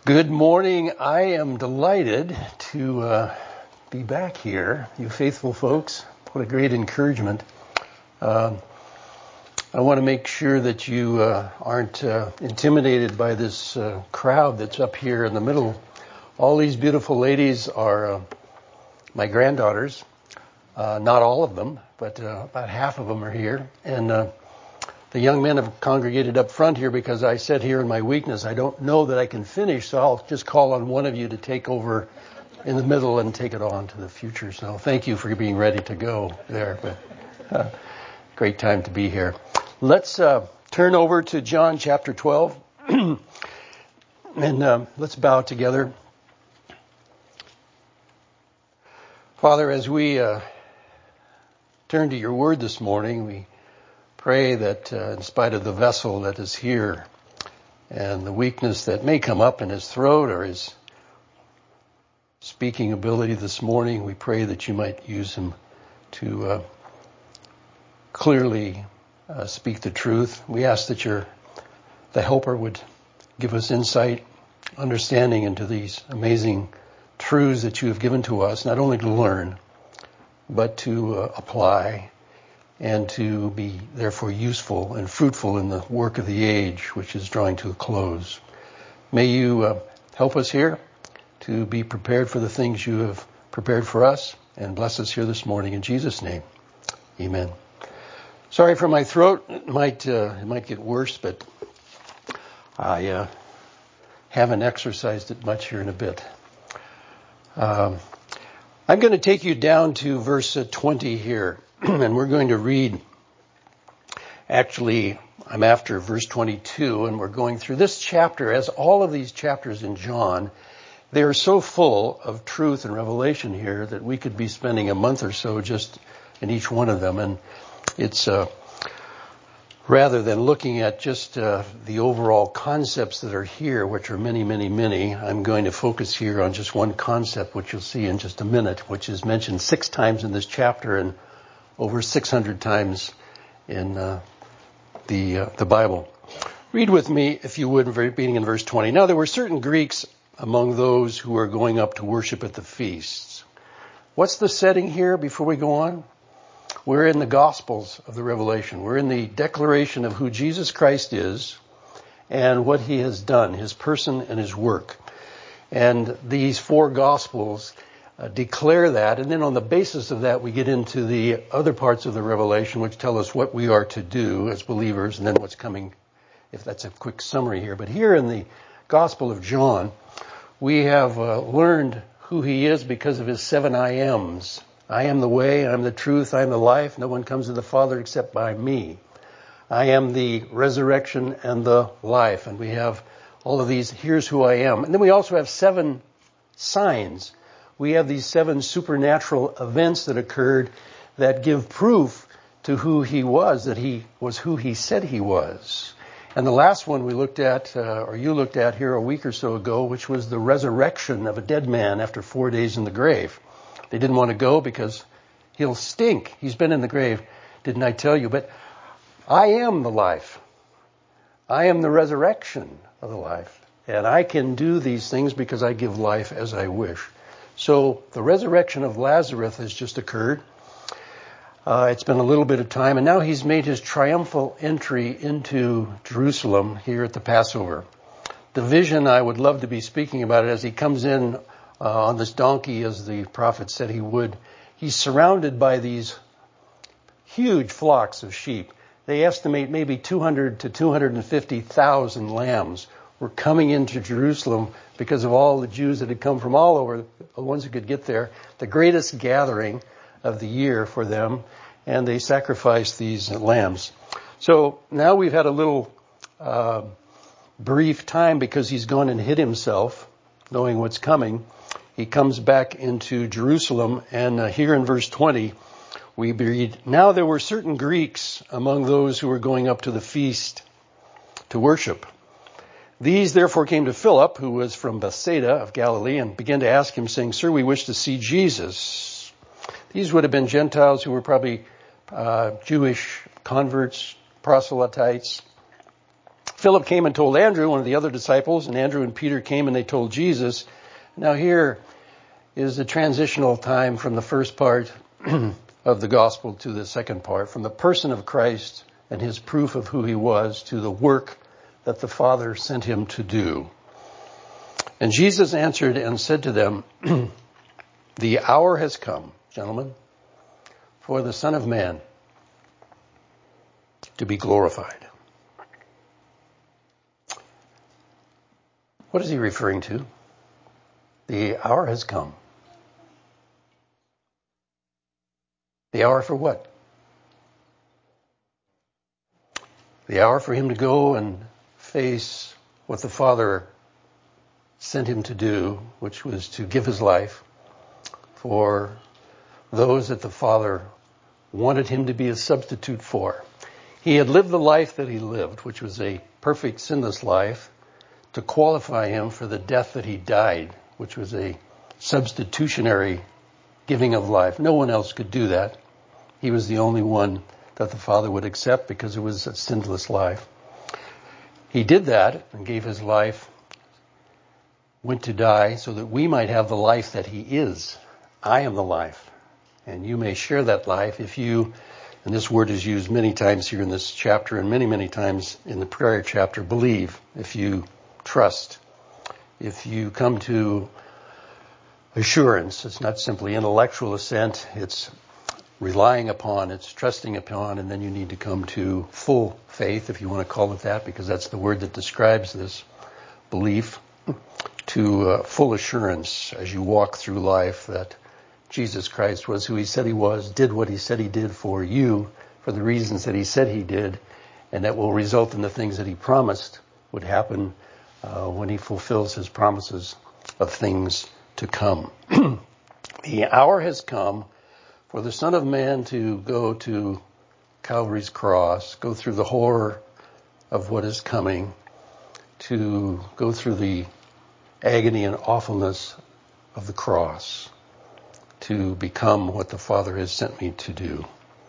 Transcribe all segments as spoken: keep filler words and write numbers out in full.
Good morning. I am delighted to uh, be back here, you faithful folks. What a great encouragement. Uh, I want to make sure that you uh, aren't uh, intimidated by this uh, crowd that's up here in the middle. All these beautiful ladies are uh, my granddaughters. Uh, not all of them, but uh, about half of them are here. And uh, the young men have congregated up front here because I said here in my weakness, I don't know that I can finish, so I'll just call on one of you to take over in the middle and take it on to the future. So thank you for being ready to go there. But uh, great time to be here. Let's uh, turn over to John chapter twelve, and uh, let's bow together. Father, as we uh, turn to your word this morning, we pray that uh, in spite of the vessel that is here and the weakness that may come up in his throat or his speaking ability this morning, we pray that you might use him to uh, clearly uh, speak the truth. We ask that your the helper would give us insight, understanding into these amazing truths that you have given to us, not only to learn, but to uh, apply and to be therefore useful and fruitful in the work of the age, which is drawing to a close. May you uh, help us here to be prepared for the things you have prepared for us, and bless us here this morning in Jesus' name. Amen. Sorry for my throat. It might, uh, it might get worse, but I uh, haven't exercised it much here in a bit. Um, I'm going to take you down to verse twenty here. And we're going to read, actually, I'm after verse twenty-two, and we're going through this chapter. As all of these chapters in John, they are so full of truth and revelation here that we could be spending a month or so just in each one of them. And it's, uh, rather than looking at just uh, the overall concepts that are here, which are many, many, many, I'm going to focus here on just one concept, which you'll see in just a minute, which is mentioned six times in this chapter and over six hundred times in uh, the uh, the Bible. Read with me, if you would, beginning in verse twenty. Now there were certain Greeks among those who were going up to worship at the feasts. What's the setting here before we go on? We're in the Gospels of the Revelation. We're in the declaration of who Jesus Christ is and what he has done, his person and his work. And these four Gospels Uh, declare that, and then on the basis of that we get into the other parts of the Revelation which tell us what we are to do as believers and then what's coming, if that's a quick summary here. But here in the Gospel of John, we have uh, learned who he is because of his seven I ams. I am the way, I am the truth, I am the life. No one comes to the Father except by me. I am the resurrection and the life. And we have all of these, here's who I am. And then we also have seven signs. We have these seven supernatural events that occurred that give proof to who he was, that he was who he said he was. And the last one we looked at, uh, or you looked at here a week or so ago, which was the resurrection of a dead man after four days in the grave. They didn't want to go because he'll stink. He's been in the grave, didn't I tell you? But I am the life. I am the resurrection of the life. And I can do these things because I give life as I wish. So the resurrection of Lazarus has just occurred. Uh, it's been a little bit of time, and now he's made his triumphal entry into Jerusalem here at the Passover. The vision, I would love to be speaking about it as he comes in uh, on this donkey, as the prophet said he would. He's surrounded by these huge flocks of sheep. They estimate maybe two hundred to two hundred fifty thousand lambs were coming into Jerusalem because of all the Jews that had come from all over, the ones who could get there, the greatest gathering of the year for them, and they sacrificed these lambs. So now we've had a little uh, brief time because he's gone and hid himself, knowing what's coming. He comes back into Jerusalem, and uh, here in verse twenty, we read, Now there were certain Greeks among those who were going up to the feast to worship. These therefore came to Philip, who was from Bethsaida of Galilee, and began to ask him, saying, Sir, we wish to see Jesus. These would have been Gentiles who were probably uh, Jewish converts, proselytes. Philip came and told Andrew, one of the other disciples, and Andrew and Peter came and they told Jesus. Now here is the transitional time from the first part of the gospel to the second part, from the person of Christ and his proof of who he was to the work that the Father sent him to do. And Jesus answered and said to them, the hour has come, gentlemen, for the Son of Man to be glorified. What is he referring to? The hour has come. The hour for what? The hour for him to go and face what the Father sent him to do, which was to give his life for those that the Father wanted him to be a substitute for. He had lived the life that he lived, which was a perfect sinless life, to qualify him for the death that he died, which was a substitutionary giving of life. No one else could do that. He was the only one that the Father would accept because it was a sinless life. He did that and gave his life, went to die so that we might have the life that he is. I am the life. And you may share that life if you, and this word is used many times here in this chapter and many, many times in the prior chapter, believe, if you trust, if you come to assurance. It's not simply intellectual assent, it's relying upon, it's trusting upon, and then you need to come to full faith, if you want to call it that, because that's the word that describes this belief, to uh, full assurance as you walk through life that Jesus Christ was who he said he was, did what he said he did for you, for the reasons that he said he did, and that will result in the things that he promised would happen uh, when he fulfills his promises of things to come. The hour has come for the Son of Man to go to Calvary's cross, go through the horror of what is coming, to go through the agony and awfulness of the cross, to become what the Father has sent me to do.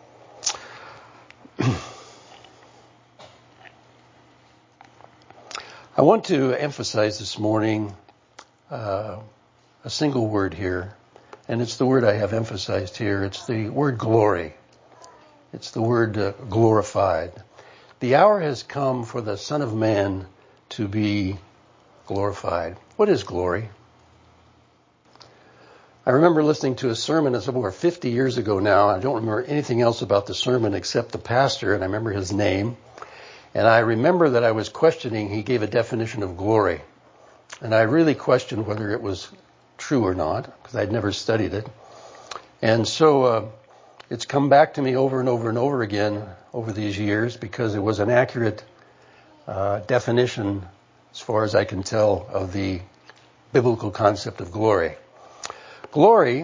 I want to emphasize this morning uh, a single word here, and it's the word I have emphasized here. It's the word glory. It's the word uh, glorified. The hour has come for the Son of Man to be glorified. What is glory? I remember listening to a sermon that's over fifty years ago now. I don't remember anything else about the sermon except the pastor, and I remember his name. And I remember that I was questioning, he gave a definition of glory. And I really questioned whether it was true or not, because I'd never studied it. And so uh, it's come back to me over and over and over again over these years, because it was an accurate uh, definition, as far as I can tell, of the biblical concept of glory. Glory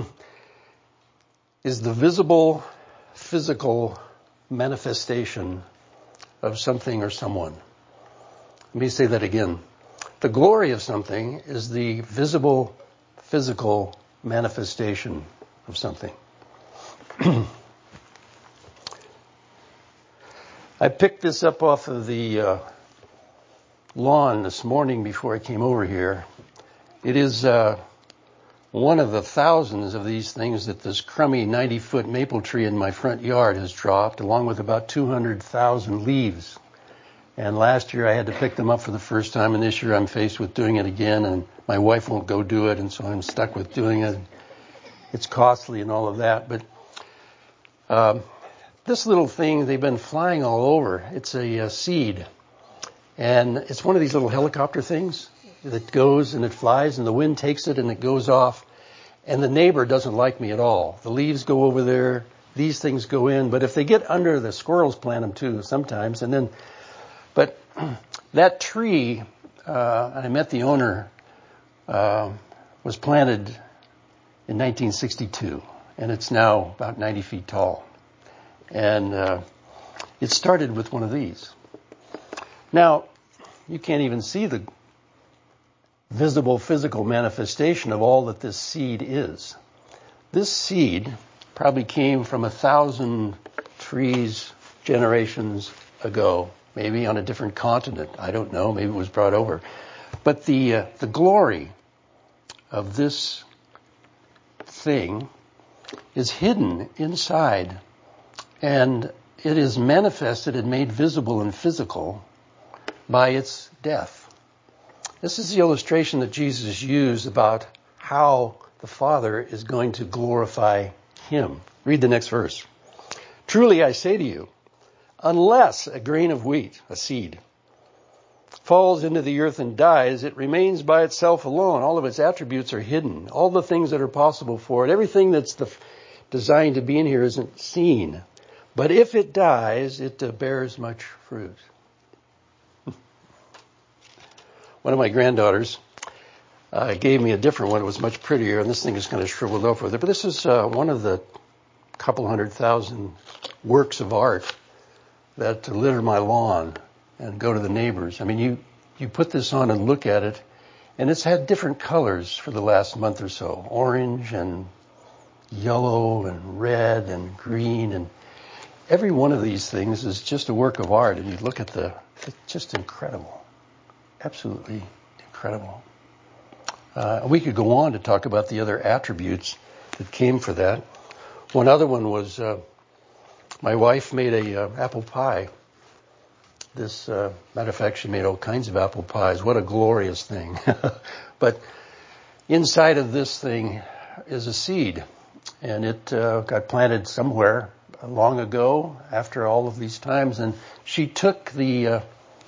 is the visible, physical manifestation of something or someone. Let me say that again. The glory of something is the visible, physical manifestation of something. I picked this up off of the uh, lawn this morning before I came over here. It is uh, one of the thousands of these things that this crummy ninety-foot maple tree in my front yard has dropped, along with about two hundred thousand leaves. And last year I had to pick them up for the first time, and this year I'm faced with doing it again, and my wife won't go do it, and so I'm stuck with doing it. It's costly and all of that, but um, this little thing, they've been flying all over. It's a, a seed, and it's one of these little helicopter things that goes and it flies, and the wind takes it and it goes off. And the neighbor doesn't like me at all. The leaves go over there, these things go in, but if they get under, the squirrels plant them too sometimes. And then, but that tree, uh, I met the owner, uh, was planted in nineteen sixty-two, and it's now about ninety feet tall. And uh, it started with one of these. Now, you can't even see the visible physical manifestation of all that this seed is. This seed probably came from a thousand trees generations ago maybe on a different continent. I don't know. Maybe it was brought over. But the uh, the glory of this thing is hidden inside, and it is manifested and made visible and physical by its death. This is the illustration that Jesus used about how the Father is going to glorify him. Read the next verse. Truly I say to you, unless a grain of wheat, a seed, falls into the earth and dies, it remains by itself alone. All of its attributes are hidden. All the things that are possible for it, everything that's the, designed to be in here isn't seen. But if it dies, it uh, bears much fruit. One of my granddaughters uh, gave me a different one. It was much prettier, and this thing is kind of shriveled up with it. But this is uh, one of the couple hundred thousand works of art that litter my lawn and go to the neighbors. I mean, you, you put this on and look at it, and it's had different colors for the last month or so. Orange and yellow and red and green. And every one of these things is just a work of art. And you look at the, it's just incredible. Absolutely incredible. Uh, we could go on to talk about the other attributes that came for that. One other one was uh, my wife made a uh, apple pie. This, uh, matter of fact, she made all kinds of apple pies. What a glorious thing. But inside of this thing is a seed, and it uh, got planted somewhere long ago after all of these times, and she took the uh,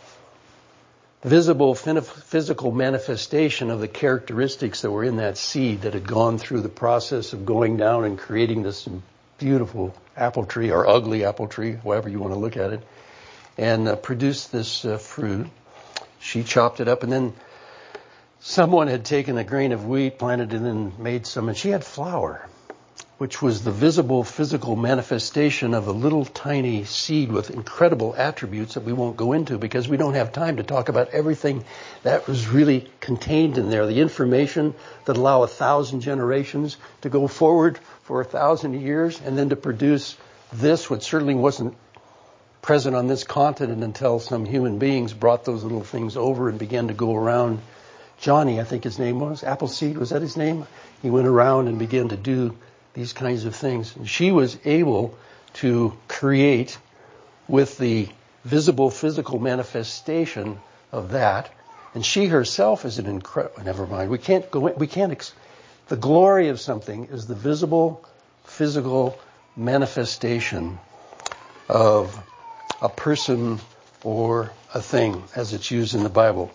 visible physical manifestation of the characteristics that were in that seed that had gone through the process of going down and creating this beautiful apple tree, or ugly apple tree, however you want to look at it, and uh, produced this uh, fruit. She chopped it up, and then someone had taken a grain of wheat, planted it, and made some, and she had flour, which was the visible physical manifestation of a little tiny seed with incredible attributes that we won't go into because we don't have time to talk about everything that was really contained in there. The information that allow a thousand generations to go forward for a thousand years and then to produce this, which certainly wasn't present on this continent until some human beings brought those little things over and began to go around. Johnny, I think his name was, Appleseed, was that his name? He went around and began to do these kinds of things. And she was able to create with the visible physical manifestation of that. And she herself is an incredible, never mind, we can't go in, we can't, ex- the glory of something is the visible physical manifestation of a person or a thing as it's used in the Bible.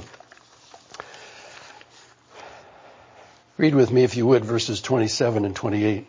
Read with me, if you would, verses twenty-seven and twenty-eight.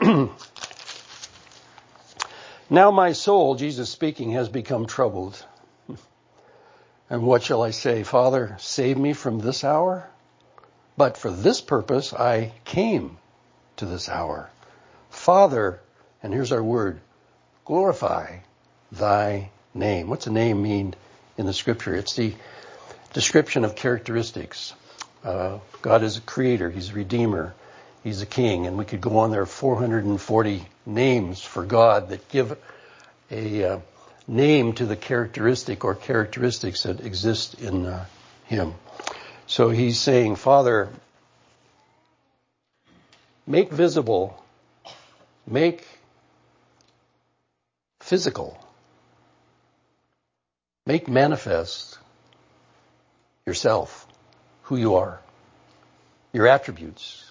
Now my soul, Jesus speaking, has become troubled. And what shall I say? Father, save me from this hour? But for this purpose I came to this hour. Father, and here's our word, glorify thy name. What's a name mean in the scripture? It's the description of characteristics. Uh, God is a creator. He's a redeemer. He's a king. And we could go on. There are four hundred forty names for God that give a uh, name to the characteristic or characteristics that exist in uh, him. So he's saying, Father, make visible, make physical, make manifest yourself, who you are, your attributes.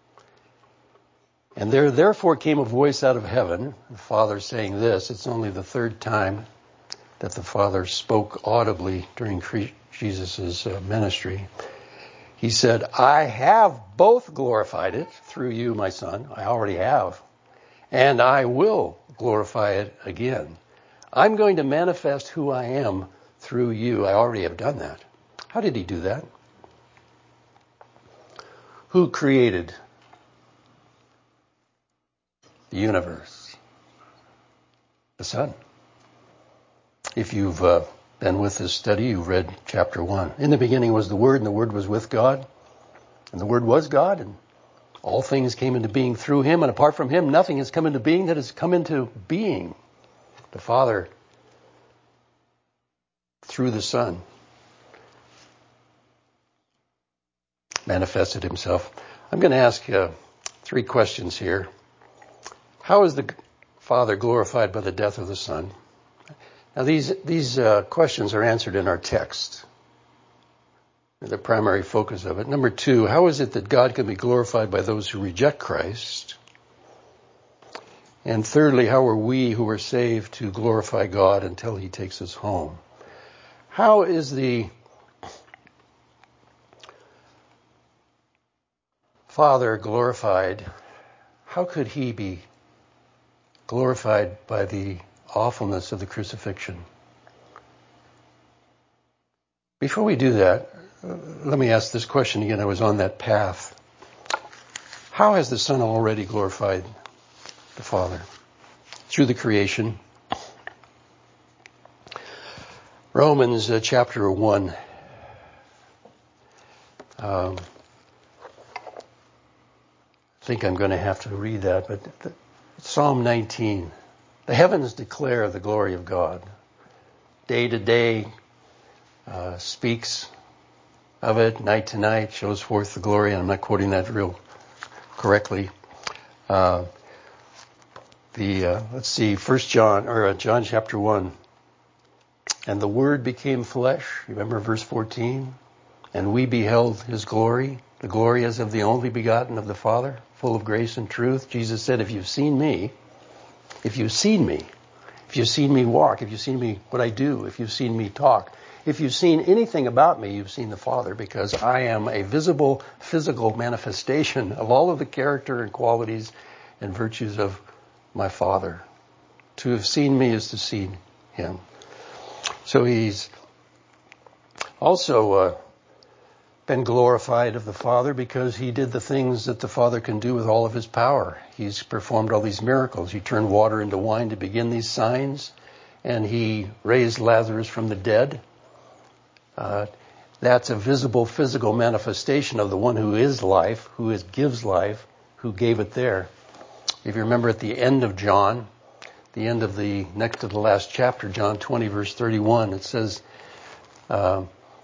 And there therefore came a voice out of heaven, the Father saying this. It's only the third time that the Father spoke audibly during Jesus' ministry. He said, I have both glorified it through you, my Son. I already have. And I will glorify it again. I'm going to manifest who I am through you. I already have done that. How did he do that? Who created the universe? The Son. If you've uh, been with this study, you've read chapter one. In the beginning was the Word, and the Word was with God. And the Word was God, and all things came into being through him, and apart from him, nothing has come into being that has come into being. The Father through the Son, manifested himself. I'm going to ask uh, three questions here. How is the Father glorified by the death of the Son? Now, these these uh, questions are answered in our text. They're the primary focus of it. Number two, how is it that God can be glorified by those who reject Christ? And thirdly, how are we who are saved to glorify God until he takes us home? How is the Father glorified? How could he be glorified by the awfulness of the crucifixion? Before we do that, let me ask this question again. I was on that path. How has the Son already glorified the Father? Through the creation. Romans uh, chapter one. Um, I think I'm going to have to read that, but the, Psalm nineteen. The heavens declare the glory of God. Day to day uh, speaks of it. Night to night shows forth the glory. And I'm not quoting that real correctly. Uh, the uh, let's see, First John or uh, John chapter one. And the Word became flesh. Remember verse fourteen. And we beheld his glory, the glory as of the only begotten of the Father, full of grace and truth. Jesus said, "If you've seen me, if you've seen me, if you've seen me walk, if you've seen me what I do, if you've seen me talk, if you've seen anything about me, you've seen the Father, because I am a visible, physical manifestation of all of the character and qualities and virtues of my Father. To have seen me is to see him." So he's also uh, been glorified of the Father because he did the things that the Father can do with all of his power. He's performed all these miracles. He turned water into wine to begin these signs, and he raised Lazarus from the dead. Uh, that's a visible, physical manifestation of the one who is life, who is, gives life, who gave it there. If you remember at the end of John, the end of the next to the last chapter, John twenty, verse thirty-one, it says, uh,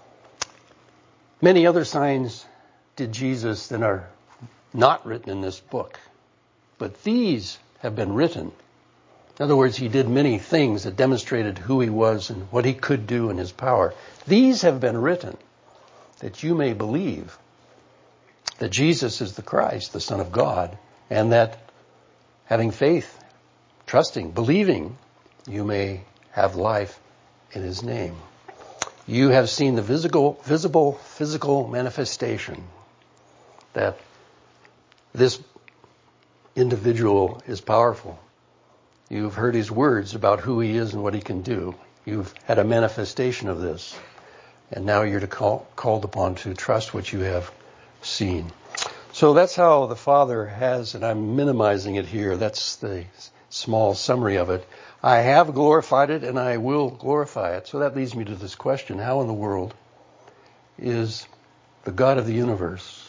many other signs did Jesus that are not written in this book, but these have been written. In other words, he did many things that demonstrated who he was and what he could do in his power. These have been written that you may believe that Jesus is the Christ, the Son of God, and that having faith, trusting, believing, you may have life in his name. You have seen the visible, visible, physical manifestation that this individual is powerful. You've heard his words about who he is and what he can do. You've had a manifestation of this. And now you're to call, called upon to trust what you have seen. So that's how the Father has, and I'm minimizing it here. That's the small summary of it. I have glorified it and I will glorify it. So that leads me to this question. How in the world is the God of the universe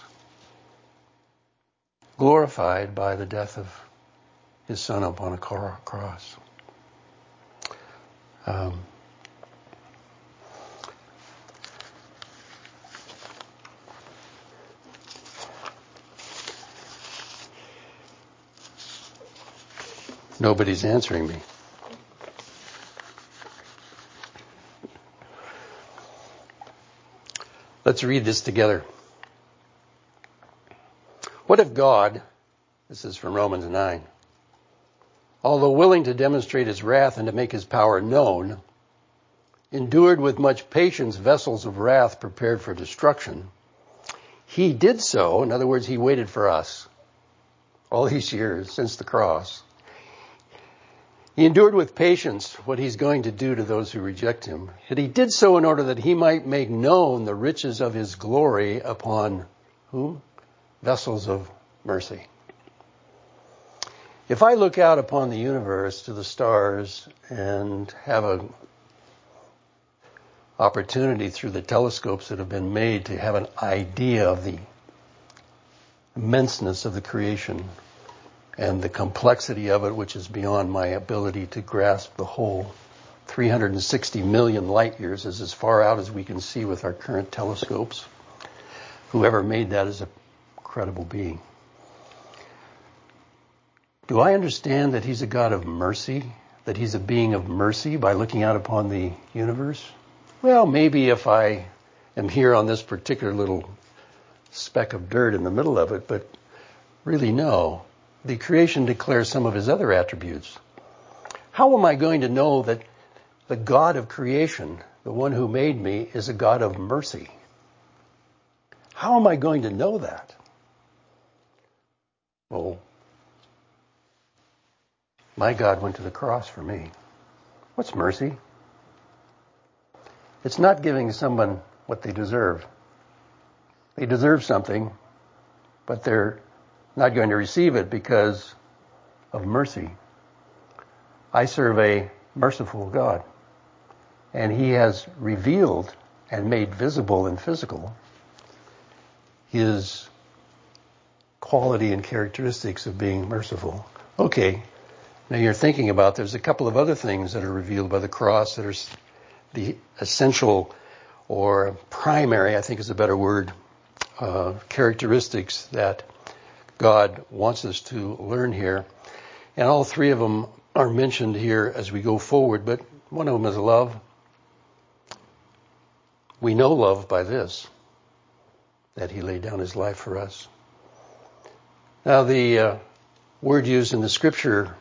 glorified by the death of his Son upon a cross? Um, nobody's answering me. Let's read this together. What if God, this is from Romans nine, although willing to demonstrate his wrath and to make his power known, endured with much patience vessels of wrath prepared for destruction? He did so, in other words, he waited for us all these years since the cross. He endured with patience what he's going to do to those who reject him. And he did so in order that he might make known the riches of his glory upon whom? Vessels of mercy. If I look out upon the universe to the stars and have an opportunity through the telescopes that have been made to have an idea of the immenseness of the creation and the complexity of it, which is beyond my ability to grasp the whole three hundred sixty million light years is as far out as we can see with our current telescopes. Whoever made that is a credible being. Do I understand that he's a God of mercy? That he's a being of mercy by looking out upon the universe? Well, maybe if I am here on this particular little speck of dirt in the middle of it, but really no. The creation declares some of his other attributes. How am I going to know that the God of creation, the one who made me, is a God of mercy? How am I going to know that? Well, my God went to the cross for me. What's mercy? It's not giving someone what they deserve. They deserve something, but they're not going to receive it because of mercy. I serve a merciful God, and he has revealed and made visible and physical his quality and characteristics of being merciful. Okay, now you're thinking about there's a couple of other things that are revealed by the cross that are the essential or primary, I think is a better word, uh, characteristics that God wants us to learn here. And all three of them are mentioned here as we go forward, but one of them is love. We know love by this, that he laid down his life for us. Now the uh, word used in the scripture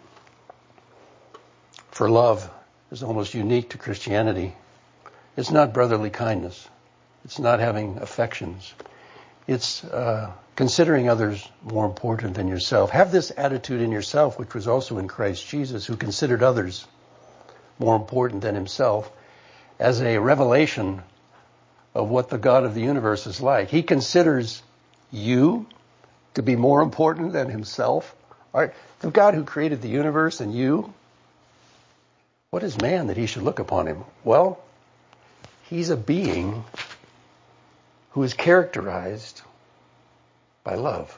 for love is almost unique to Christianity. It's not brotherly kindness. It's not having affections. It's uh, considering others more important than yourself. Have this attitude in yourself, which was also in Christ Jesus, who considered others more important than himself, as a revelation of what the God of the universe is like. He considers you to be more important than himself. All right, the God who created the universe and you, what is man that he should look upon him? Well, he's a being who is characterized by love.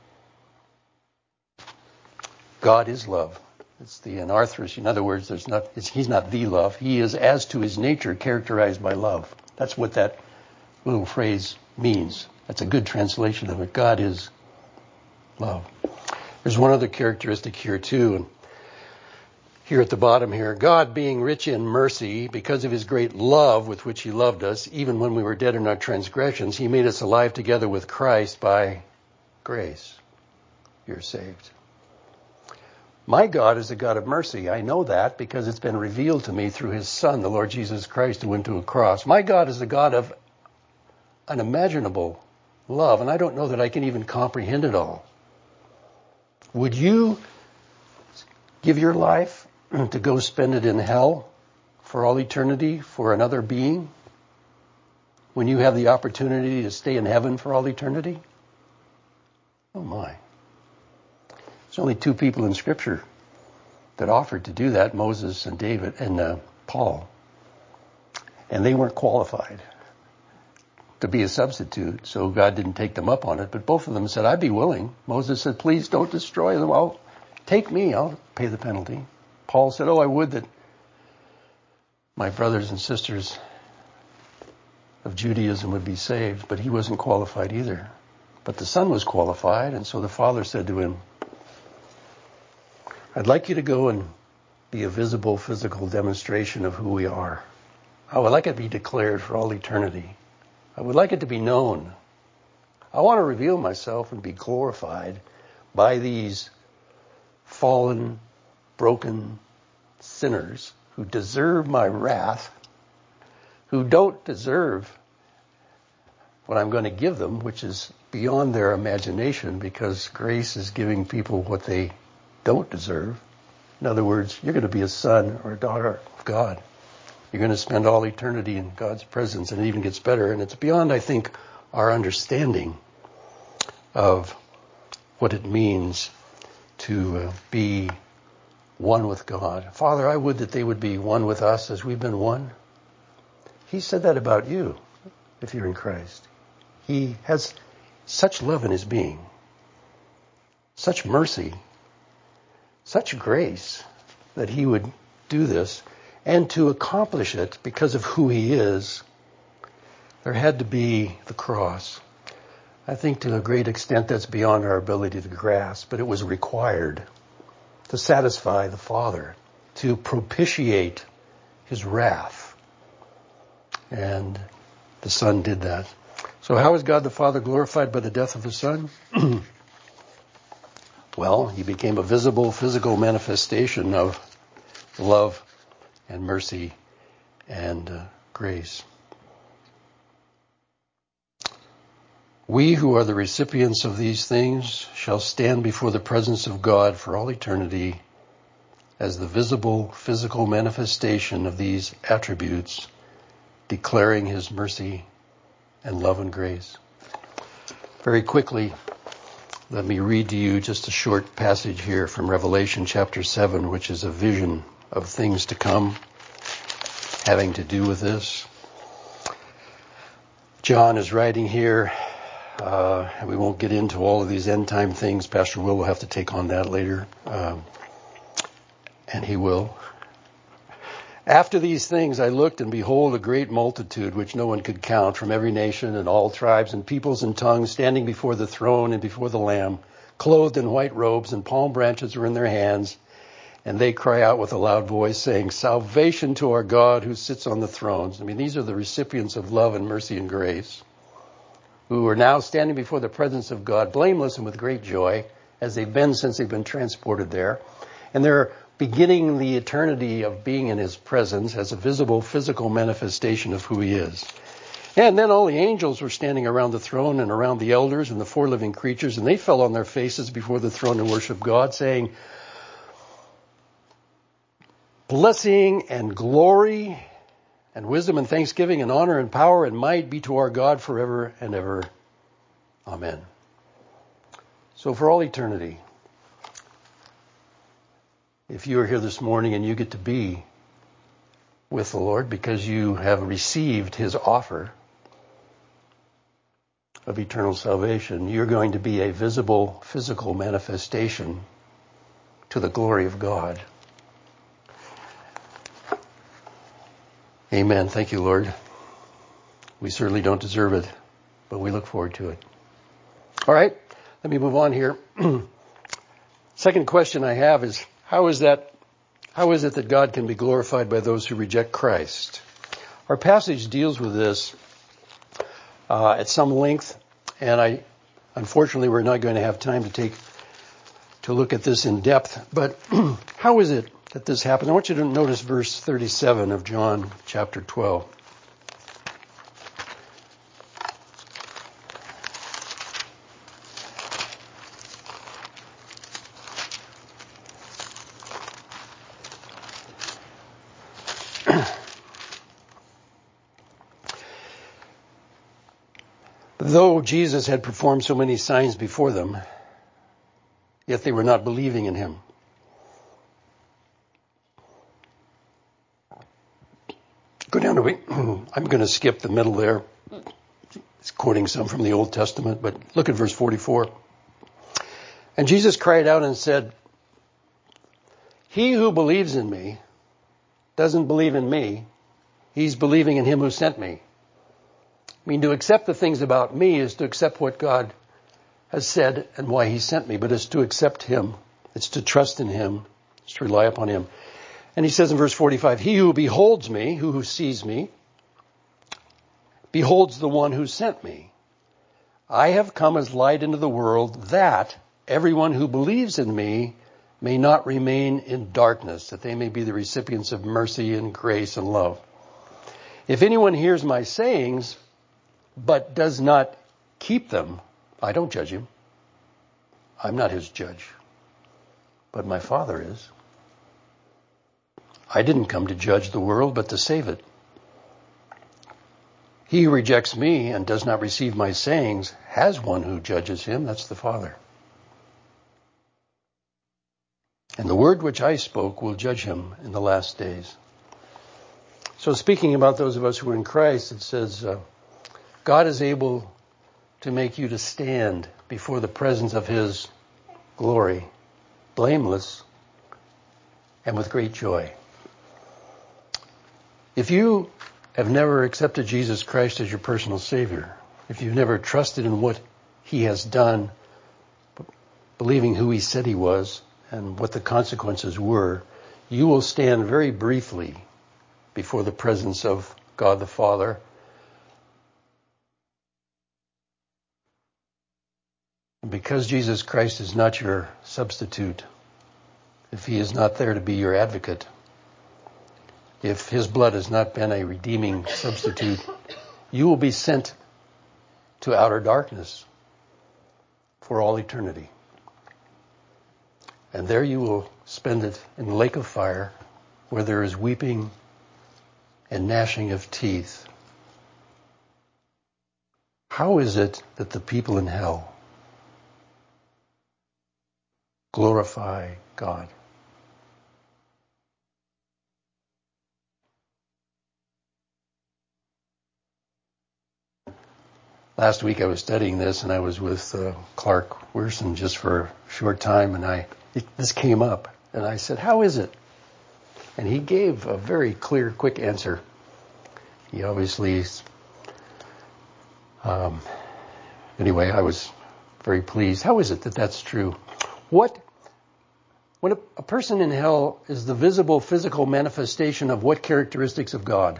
God is love. It's the anarthrous. In other words, there's not, it's, he's not the love. He is, as to his nature, characterized by love. That's what that little phrase means. That's a good translation of it. God is love. There's one other characteristic here too. And here at the bottom here, God being rich in mercy, because of his great love with which he loved us, even when we were dead in our transgressions, he made us alive together with Christ. By grace, you're saved. My God is a God of mercy. I know that because it's been revealed to me through his Son, the Lord Jesus Christ, who went to a cross. My God is a God of unimaginable love, and I don't know that I can even comprehend it all. Would you give your life to go spend it in hell for all eternity for another being when you have the opportunity to stay in heaven for all eternity? Oh my. There's only two people in Scripture that offered to do that, Moses and David and uh, Paul. And they weren't qualified to be a substitute, so God didn't take them up on it. But both of them said, I'd be willing. Moses said, please don't destroy them. I'll take me. I'll pay the penalty. Paul said, oh, I would that my brothers and sisters of Judaism would be saved. But he wasn't qualified either. But the Son was qualified, and so the Father said to him, I'd like you to go and be a visible physical demonstration of who we are. I would like it to be declared for all eternity. I would like it to be known. I want to reveal myself and be glorified by these fallen, broken sinners who deserve my wrath, who don't deserve what I'm going to give them, which is beyond their imagination, because grace is giving people what they don't deserve. In other words, you're going to be a son or a daughter of God. You're going to spend all eternity in God's presence, and it even gets better. And it's beyond, I think, our understanding of what it means to uh, be one with God. Father, I would that they would be one with us as we've been one. He said that about you, if you're in Christ. He has such love in his being, such mercy, such grace that he would do this. And to accomplish it, because of who he is, there had to be the cross. I think to a great extent that's beyond our ability to grasp, but it was required to satisfy the Father, to propitiate his wrath. And the Son did that. So how is God the Father glorified by the death of the Son? Well, he became a visible physical manifestation of love and mercy and uh, grace. We who are the recipients of these things shall stand before the presence of God for all eternity as the visible physical manifestation of these attributes, declaring his mercy and love and grace. Very quickly, let me read to you just a short passage here from Revelation chapter seven, which is a vision of things to come having to do with this. John is writing here, uh, and we won't get into all of these end time things. Pastor Will will have to take on that later, um, and he will. After these things I looked, and behold, a great multitude, which no one could count, from every nation and all tribes and peoples and tongues, standing before the throne and before the Lamb, clothed in white robes, and palm branches were in their hands. And they cry out with a loud voice, saying, Salvation to our God who sits on the thrones. I mean, these are the recipients of love and mercy and grace, who are now standing before the presence of God, blameless and with great joy, as they've been since they've been transported there. And they're beginning the eternity of being in his presence as a visible physical manifestation of who he is. And then all the angels were standing around the throne and around the elders and the four living creatures, and they fell on their faces before the throne and worshiped God, saying, Blessing and glory and wisdom and thanksgiving and honor and power and might be to our God forever and ever. Amen. So for all eternity, if you are here this morning and you get to be with the Lord because you have received his offer of eternal salvation, you're going to be a visible physical manifestation to the glory of God. Amen. Thank you, Lord. We certainly don't deserve it, but we look forward to it. All right, let me move on here. Second question I have is, how is that, how is it that God can be glorified by those who reject Christ? Our passage deals with this uh, at some length, and I, unfortunately, we're not going to have time to take to look at this in depth. But how is it that this happens? I want you to notice verse thirty-seven of John chapter twelve. Though Jesus had performed so many signs before them, yet they were not believing in him. Go down to, I'm going to skip the middle there. It's quoting some from the Old Testament, but look at verse forty-four. And Jesus cried out and said, He who believes in me doesn't believe in me. He's believing in him who sent me. I mean, to accept the things about me is to accept what God has said and why he sent me, but it's to accept him. It's to trust in him. It's to rely upon him. And he says in verse forty-five, He who beholds me, who, who sees me, beholds the one who sent me. I have come as light into the world, that everyone who believes in me may not remain in darkness, that they may be the recipients of mercy and grace and love. If anyone hears my sayings, but does not keep them, I don't judge him. I'm not his judge, but my Father is. I didn't come to judge the world, but to save it. He who rejects me and does not receive my sayings has one who judges him. That's the Father. And the word which I spoke will judge him in the last days. So speaking about those of us who are in Christ, it says, uh, God is able to make you to stand before the presence of his glory, blameless and with great joy. If you have never accepted Jesus Christ as your personal Savior, if you've never trusted in what He has done, believing who He said He was and what the consequences were, you will stand very briefly before the presence of God the Father. And because Jesus Christ is not your substitute, if He is not there to be your advocate, if His blood has not been a redeeming substitute, you will be sent to outer darkness for all eternity. And there you will spend it in the lake of fire, where there is weeping and gnashing of teeth. How is it that the people in hell glorify God? Last week I was studying this, and I was with uh, Clark Wierson just for a short time, and I it, this came up, and I said, how is it? And he gave a very clear, quick answer. He obviously, um, anyway, I was very pleased. How is it that that's true? What, when a, a person in hell is the visible physical manifestation of what characteristics of God?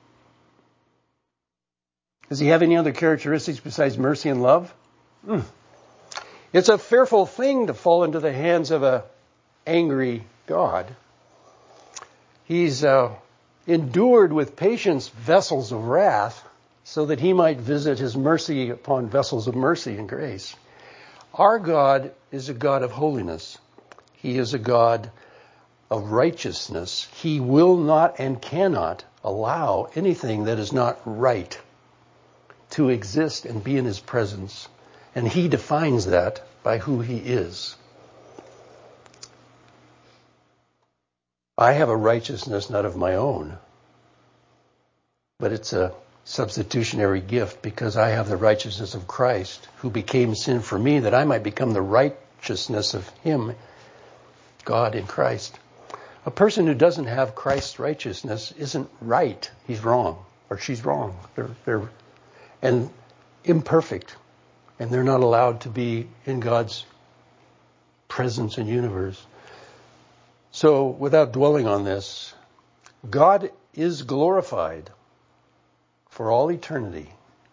Does he have any other characteristics besides mercy and love? Mm. It's a fearful thing to fall into the hands of an angry God. He's uh, endured with patience vessels of wrath so that He might visit His mercy upon vessels of mercy and grace. Our God is a God of holiness. He is a God of righteousness. He will not and cannot allow anything that is not right to exist and be in His presence. And He defines that by who He is. I have a righteousness not of my own, but it's a substitutionary gift because I have the righteousness of Christ, who became sin for me that I might become the righteousness of Him, God in Christ. A person who doesn't have Christ's righteousness isn't right. He's wrong, or she's wrong. They're, they're and imperfect, and they're not allowed to be in God's presence and universe. So, without dwelling on this, God is glorified for all eternity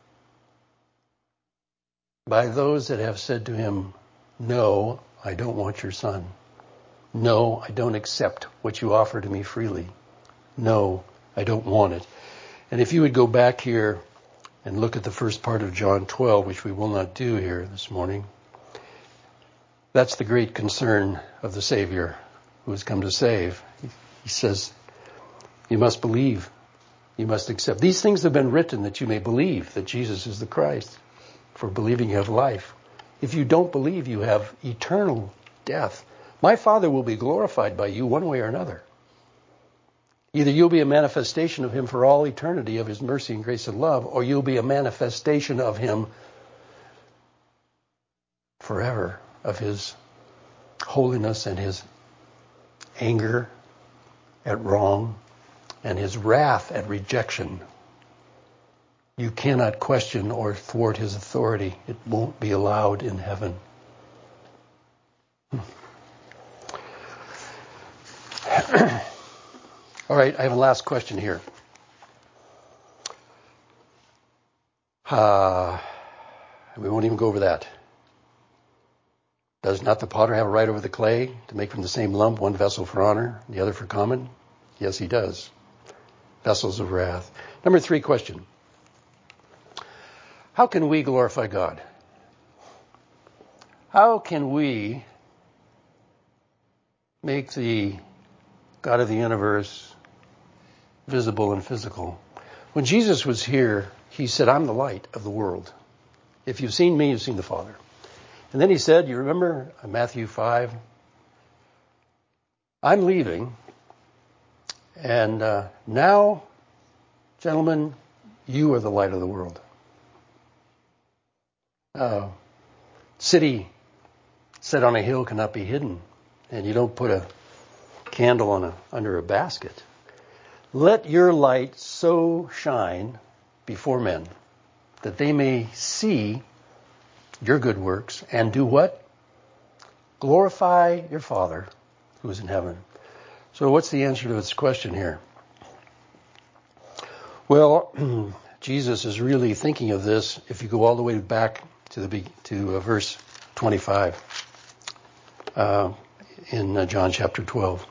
by those that have said to Him, no, I don't want your Son. No, I don't accept what you offer to me freely. No, I don't want it. And if you would go back here and look at the first part of John twelve, which we will not do here this morning, that's the great concern of the Savior who has come to save. He says, you must believe. You must accept. These things have been written that you may believe that Jesus is the Christ. For believing you have life. If you don't believe, you have eternal death. My Father will be glorified by you one way or another. Either you'll be a manifestation of Him for all eternity of His mercy and grace and love, or you'll be a manifestation of Him forever, of His holiness and His anger at wrong and His wrath at rejection. You cannot question or thwart His authority. It won't be allowed in heaven. All right, I have a last question here. Uh, we won't even go over that. Does not the potter have a right over the clay to make from the same lump one vessel for honor, the other for common? Yes, he does. Vessels of wrath. Number three question. How can we glorify God? How can we make the God of the universe visible and physical? When Jesus was here, He said, I'm the light of the world. If you've seen me, you've seen the Father. And then He said, you remember Matthew five? I'm leaving. And uh, now, gentlemen, you are the light of the world. Uh, city set on a hill cannot be hidden. And you don't put a candle on a, under a basket. Let your light so shine before men that they may see your good works and do what? Glorify your Father who is in heaven. So what's the answer to this question here? Well, Jesus is really thinking of this if you go all the way back to the to uh, verse twenty-five uh, in uh, John chapter twelve.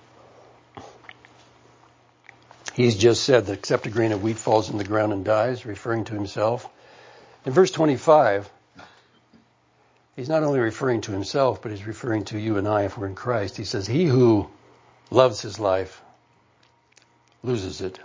He's just said that except a grain of wheat falls in the ground and dies, referring to himself. In verse twenty-five, he's not only referring to himself, but he's referring to you and I if we're in Christ. He says, he who loves his life loses it.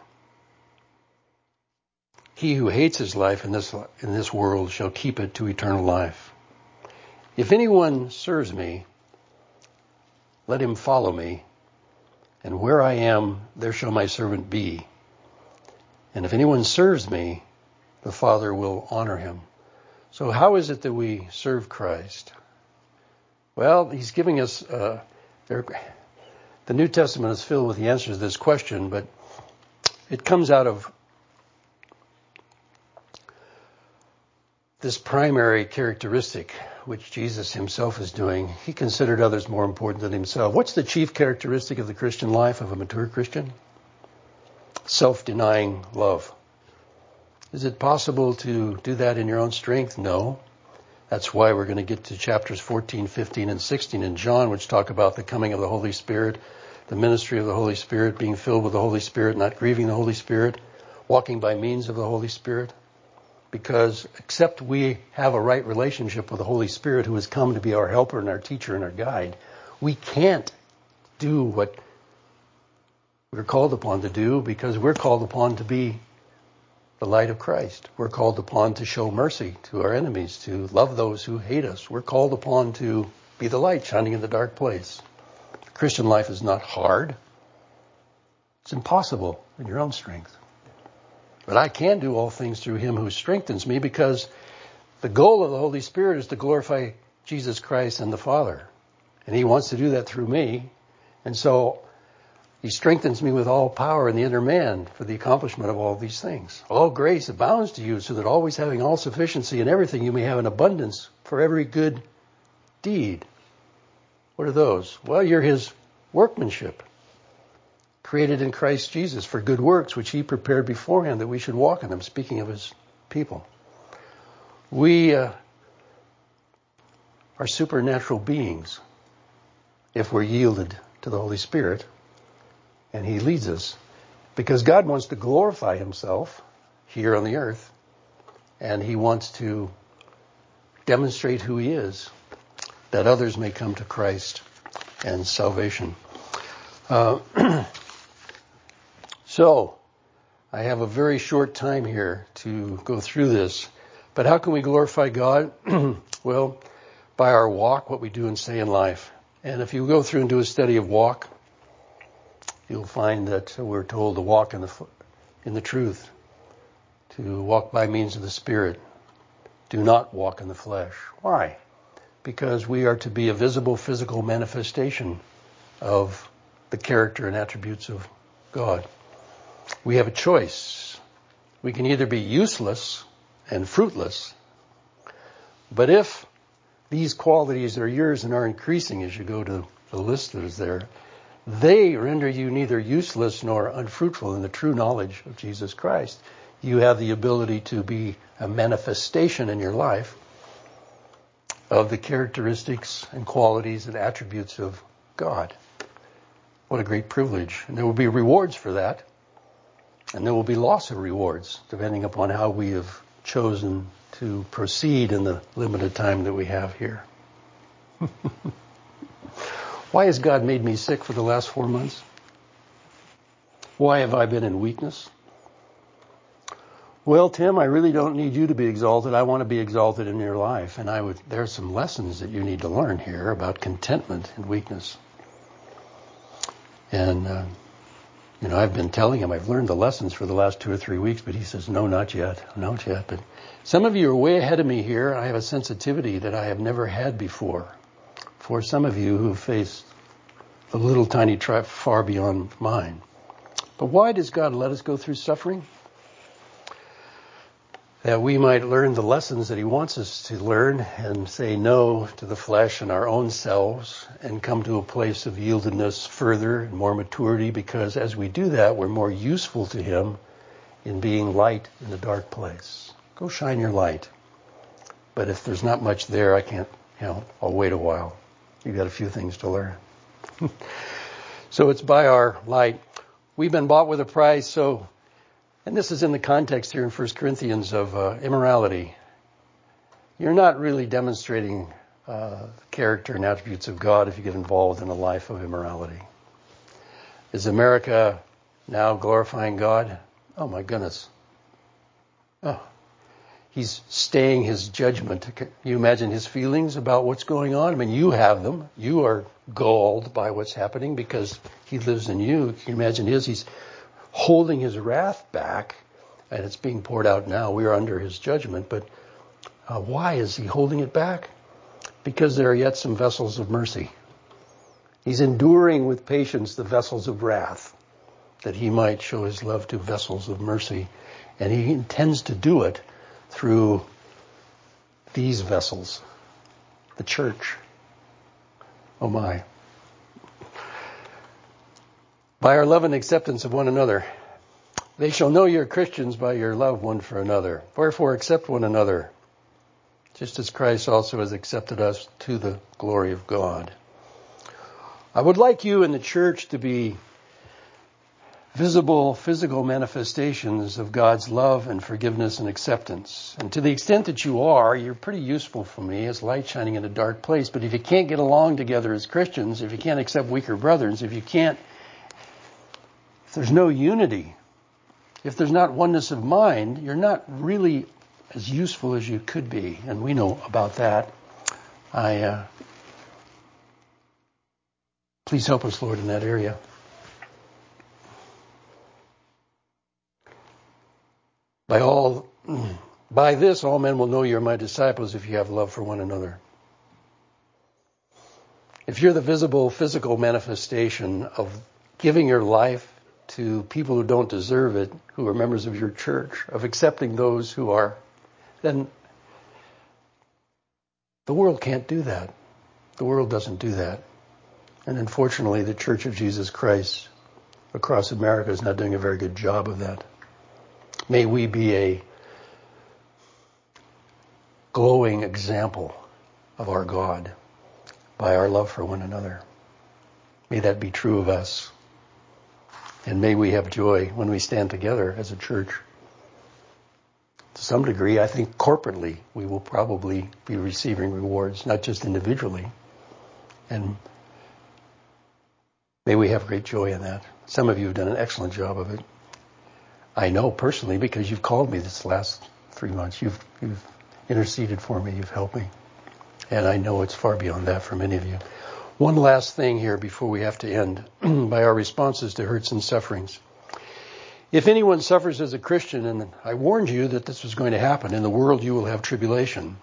He who hates his life in this in this world shall keep it to eternal life. If anyone serves me, let him follow me, and where I am, there shall my servant be. And if anyone serves me, the Father will honor him. So how is it that we serve Christ? Well, he's giving us, uh, there, the New Testament is filled with the answers to this question, but it comes out of this primary characteristic, which Jesus himself is doing. He considered others more important than himself. What's the chief characteristic of the Christian life, of a mature Christian? Self-denying love. Is it possible to do that in your own strength? No. That's why we're going to get to chapters fourteen, fifteen, and sixteen in John, which talk about the coming of the Holy Spirit, the ministry of the Holy Spirit, being filled with the Holy Spirit, not grieving the Holy Spirit, walking by means of the Holy Spirit. Because except we have a right relationship with the Holy Spirit, who has come to be our helper and our teacher and our guide, we can't do what we're called upon to do, because we're called upon to be the light of Christ. We're called upon to show mercy to our enemies, to love those who hate us. We're called upon to be the light shining in the dark place. The Christian life is not hard. It's impossible in your own strength. But I can do all things through him who strengthens me, because the goal of the Holy Spirit is to glorify Jesus Christ and the Father. And he wants to do that through me. And so he strengthens me with all power in the inner man for the accomplishment of all these things. All grace abounds to you, so that always having all sufficiency in everything, you may have an abundance for every good deed. What are those? Well, you're his workmanship, created in Christ Jesus for good works, which he prepared beforehand that we should walk in them, speaking of his people. We uh, are supernatural beings if we're yielded to the Holy Spirit, and he leads us, because God wants to glorify himself here on the earth, and he wants to demonstrate who he is, that others may come to Christ and salvation. Uh, So, I have a very short time here to go through this. But how can we glorify God? Well, by our walk, what we do and say in life. And if you go through and do a study of walk, you'll find that we're told to walk in the in the truth, to walk by means of the Spirit. Do not walk in the flesh. Why? Because we are to be a visible physical manifestation of the character and attributes of God. We have a choice. We can either be useless and fruitless, but if these qualities are yours and are increasing as you go to the list that is there, they render you neither useless nor unfruitful in the true knowledge of Jesus Christ. You have the ability to be a manifestation in your life of the characteristics and qualities and attributes of God. What a great privilege. And there will be rewards for that. And there will be loss of rewards, depending upon how we have chosen to proceed in the limited time that we have here. Why has God made me sick for the last four months? Why have I been in weakness? Well, Tim, I really don't need you to be exalted. I want to be exalted in your life. And I would, there are some lessons that you need to learn here about contentment and weakness. And, uh, You know, I've been telling him I've learned the lessons for the last two or three weeks, but he says, no, not yet, not yet. But some of you are way ahead of me here. I have a sensitivity that I have never had before. For some of you who faced a little tiny trap far beyond mine. But why does God let us go through suffering? That we might learn the lessons that he wants us to learn and say no to the flesh and our own selves and come to a place of yieldedness further and more maturity, because as we do that, we're more useful to him in being light in the dark place. Go shine your light. But if there's not much there, I can't, you know, I'll wait a while. You've got a few things to learn. So it's by our light. We've been bought with a price, so, and this is in the context here in First Corinthians of uh, immorality. You're not really demonstrating uh, character and attributes of God if you get involved in a life of immorality. Is America now glorifying God? Oh my goodness. Oh. He's staying his judgment. Can you imagine his feelings about what's going on? I mean, you have them. You are galled by what's happening because he lives in you. Can you imagine his? He's holding his wrath back, and it's being poured out now. We are under his judgment. But uh, why is he holding it back? Because there are yet some vessels of mercy. He's enduring with patience the vessels of wrath, that he might show his love to vessels of mercy. And he intends to do it through these vessels, the church. Oh my. By our love and acceptance of one another. They shall know you're Christians by your love one for another. Wherefore accept one another, just as Christ also has accepted us to the glory of God. I would like you in the church to be visible, physical manifestations of God's love and forgiveness and acceptance. And to the extent that you are, you're pretty useful for me as light shining in a dark place. But if you can't get along together as Christians, if you can't accept weaker brothers, if you can't, if there's no unity, if there's not oneness of mind, you're not really as useful as you could be. And we know about that. I, uh, please help us, Lord, in that area. By all, by this, all men will know you're my disciples if you have love for one another. If you're the visible, physical manifestation of giving your life to people who don't deserve it, who are members of your church, of accepting those who are, then the world can't do that. The world doesn't do that. And unfortunately, the Church of Jesus Christ across America is not doing a very good job of that. May we be a glowing example of our God by our love for one another. May that be true of us. And may we have joy when we stand together as a church. To some degree, I think corporately, we will probably be receiving rewards, not just individually. And may we have great joy in that. Some of you have done an excellent job of it. I know personally because you've called me this last three months. You've, you've interceded for me. You've helped me. And I know it's far beyond that for many of you. One last thing here before we have to end by our responses to hurts and sufferings. If anyone suffers as a Christian, and I warned you that this was going to happen, in the world you will have tribulation.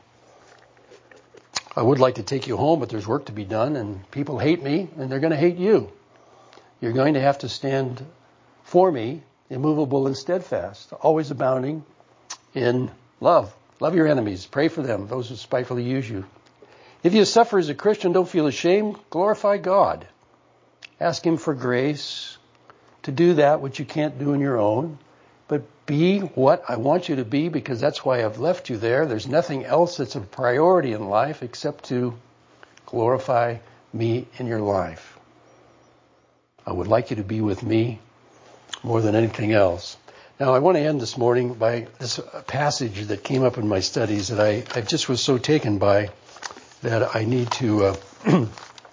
I would like to take you home, but there's work to be done, and people hate me, and they're going to hate you. You're going to have to stand for me, immovable and steadfast, always abounding in love. Love your enemies. Pray for them, those who spitefully use you. If you suffer as a Christian, don't feel ashamed. Glorify God. Ask him for grace to do that which you can't do on your own. But be what I want you to be, because that's why I've left you there. There's nothing else that's a priority in life except to glorify me in your life. I would like you to be with me more than anything else. Now, I want to end this morning by this passage that came up in my studies that I, I just was so taken by that I need to, uh, and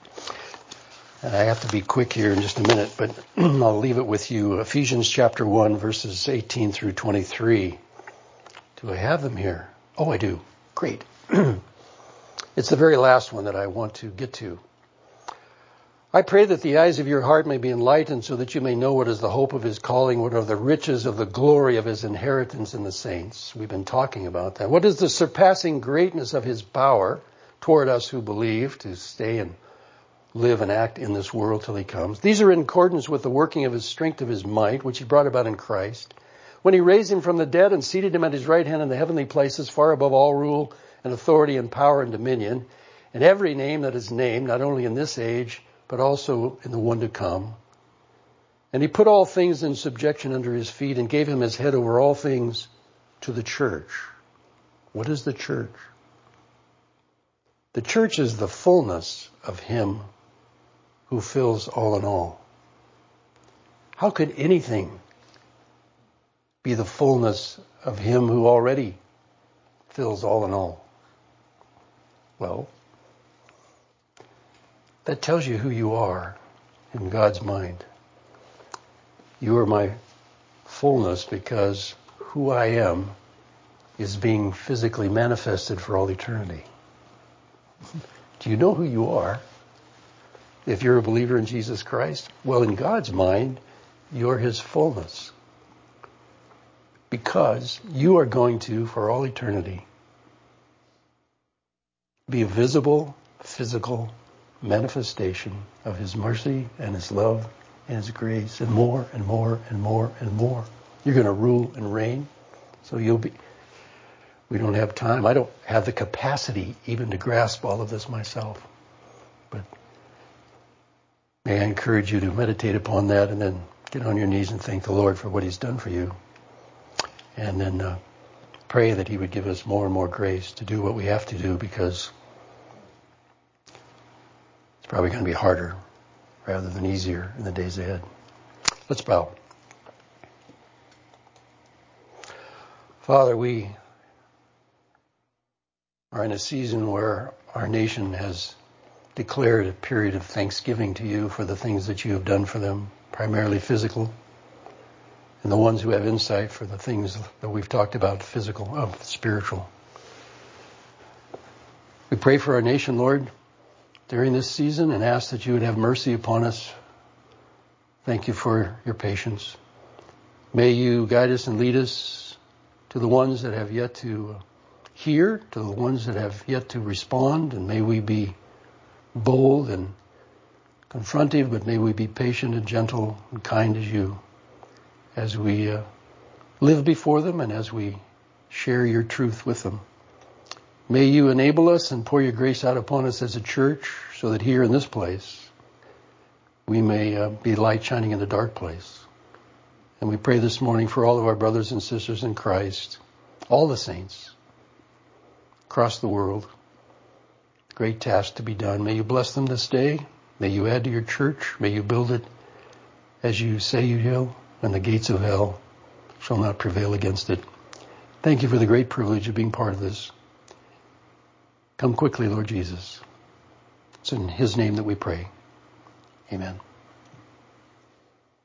I have to be quick here in just a minute, but I'll leave it with you. Ephesians chapter one, verses eighteen through twenty-three. Do I have them here? Oh, I do. Great. It's the very last one that I want to get to. I pray that the eyes of your heart may be enlightened so that you may know what is the hope of his calling, what are the riches of the glory of his inheritance in the saints. We've been talking about that. What is the surpassing greatness of his power toward us who believe, to stay and live and act in this world till he comes. These are in accordance with the working of his strength of his might, which he brought about in Christ, when he raised him from the dead and seated him at his right hand in the heavenly places, far above all rule and authority and power and dominion, and every name that is named, not only in this age, but also in the one to come. And he put all things in subjection under his feet and gave him his head over all things to the church. What is the church? The church is the fullness of him who fills all in all. How could anything be the fullness of him who already fills all in all? Well, that tells you who you are in God's mind. You are my fullness because who I am is being physically manifested for all eternity. Do you know who you are? If you're a believer in Jesus Christ, well, in God's mind, you're his fullness. Because you are going to, for all eternity, be a visible, physical manifestation of his mercy and his love and his grace, and more and more and more and more. You're going to rule and reign. So you'll be, we don't have time. I don't have the capacity even to grasp all of this myself. But may I encourage you to meditate upon that and then get on your knees and thank the Lord for what he's done for you. And then uh, pray that he would give us more and more grace to do what we have to do, because it's probably going to be harder rather than easier in the days ahead. Let's bow. Father, we are in a season where our nation has declared a period of thanksgiving to you for the things that you have done for them, primarily physical, and the ones who have insight for the things that we've talked about, physical, oh, spiritual. We pray for our nation, Lord, during this season, and ask that you would have mercy upon us. Thank you for your patience. May you guide us and lead us to the ones that have yet to hear, to the ones that have yet to respond, and may we be bold and confrontive, but may we be patient and gentle and kind as you, as we uh, live before them and as we share your truth with them. May you enable us and pour your grace out upon us as a church, so that here in this place we may uh, be light shining in the dark place. And we pray this morning for all of our brothers and sisters in Christ, all the saints across the world. Great task to be done. May you bless them this day. May you add to your church. May you build it as you say you will, and the gates of hell shall not prevail against it. Thank you for the great privilege of being part of this. Come quickly, Lord Jesus. It's in his name that we pray. Amen.